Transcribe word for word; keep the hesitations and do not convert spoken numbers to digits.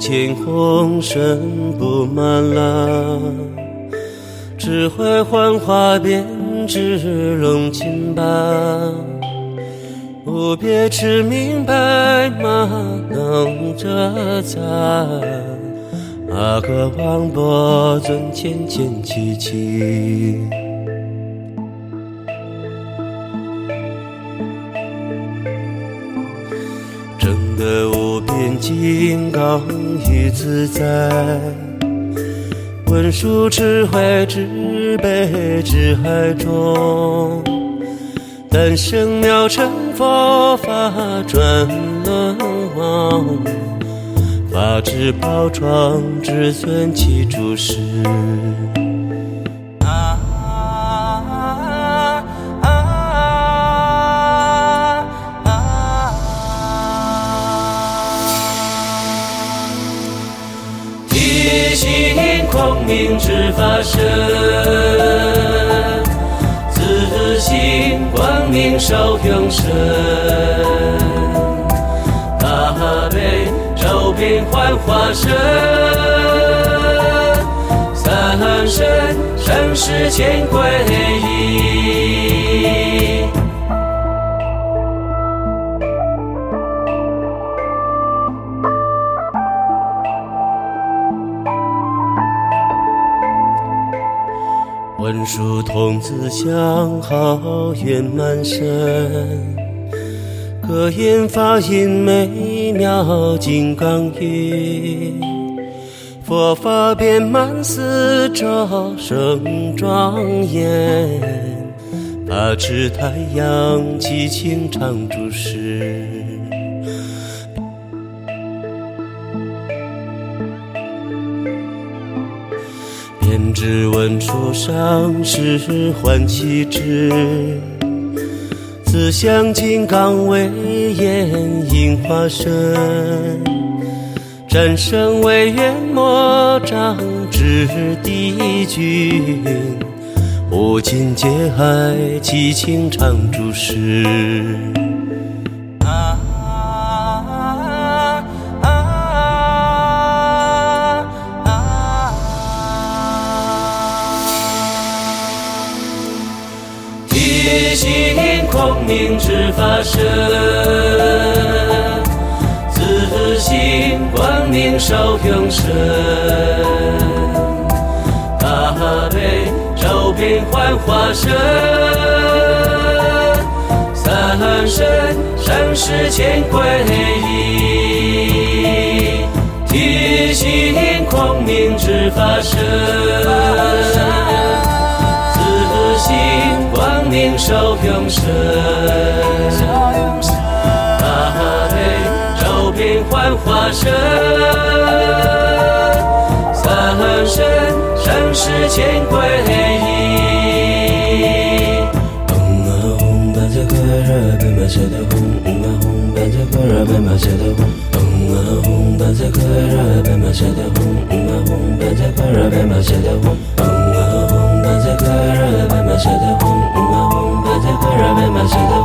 尽红尘布满了，只会幻化编织龙金吧。无别之明白马能遮杂，阿哥王伯尊渐渐寂寂。正得无边金刚与自在，文殊智慧智悲智海中，诞生妙成佛法转轮王，法智宝庄至尊其诸事。光明之法身，自信光明受永生，大悲周遍幻化身，三身生世间归依。文殊童子相好圆满身，各言法音美妙金刚语，佛法遍满四周生庄严，法持太阳寂清常住世。编织文书上是欢喜之，自相金刚为眼应化身，战胜为元魔障至帝君，无尽界海寂清常住世。一心光明之法身，自信光明受永生，大悲周遍幻化身，三身生世间归依。一心光明之法身，光明受永生，大悲周遍幻化身，三身生世间归依。嗡啊吽班伽伽热贝玛舍得吽，嗡啊吽班伽伽热贝玛舍得吽，嗡啊吽班伽伽热贝玛舍得吽，嗡啊吽班伽伽热贝玛舍得吽，嗡啊吽班伽伽热贝玛舍得吽，嗡啊吽班伽伽热贝玛舍得吽。